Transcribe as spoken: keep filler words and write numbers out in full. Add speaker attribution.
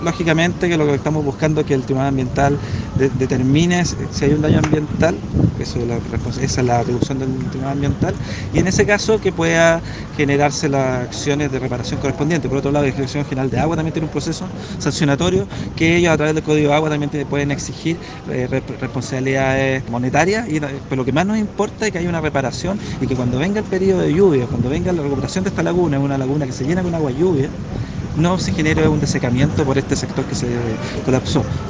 Speaker 1: Lógicamente que lo que estamos buscando es que el Tribunal Ambiental de, determine si hay un daño ambiental, eso es la, esa es la atribución del Tribunal Ambiental, y en ese caso que pueda generarse las acciones de reparación correspondientes. Por otro lado, la Dirección General de Agua también tiene un proceso sancionatorio que ellos a través del Código de Agua también te, pueden exigir eh, responsabilidades monetarias, y, pero lo que más nos importa es que haya una reparación y que cuando venga el periodo de lluvia, cuando venga la recuperación de esta laguna, una laguna que se llena con agua lluvia, no se genere un desecamiento por este sector que se colapsó.